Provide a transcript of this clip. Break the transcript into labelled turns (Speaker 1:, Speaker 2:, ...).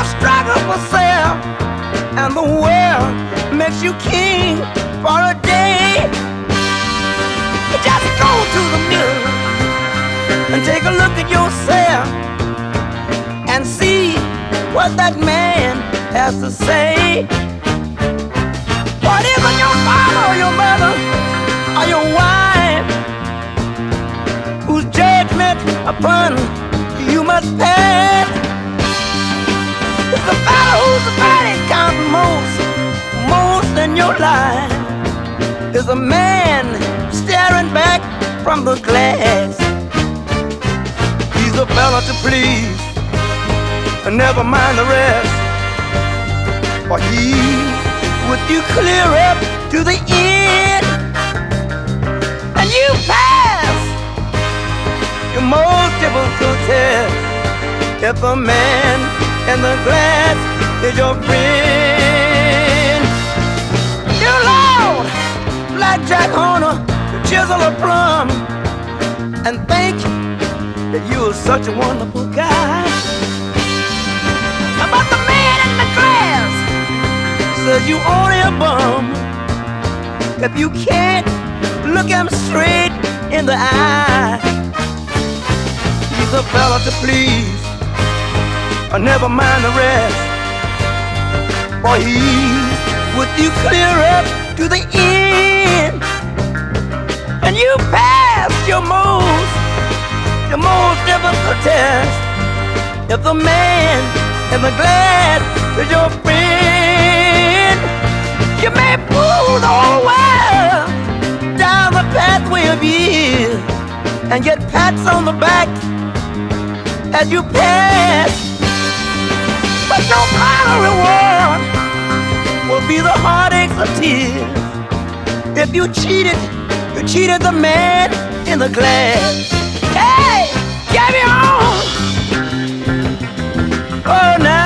Speaker 1: Your struggle for self and the world makes you king for a day. You just go to the mirror and take a look at yourself and see what that man has to say. What isn't your father or your mother or your wife whose judgment upon you must pass? It's the fellow whose body counts most in your life. Is a man staring back from the glass. He's a fella to please, and never mind the rest. For he with you clear up to the end, and you pass your most difficult test. If a man in the glass is your friend, you Lord, blackjack Horner, chisel a plum, and think that you are such a wonderful guy. But the man in the glass says you only a bum if you can't look him straight in the eye. He's a fella to please, or never mind the rest. For he's with you clear up to the end, and you pass your most difficult test. If the man in the glass is your friend, you may fool the whole world down the pathway of years and get pats on the back as you pass. But your final reward will be the heartaches of tears. If you cheated the man in the glass. Hey, get me on! Oh, now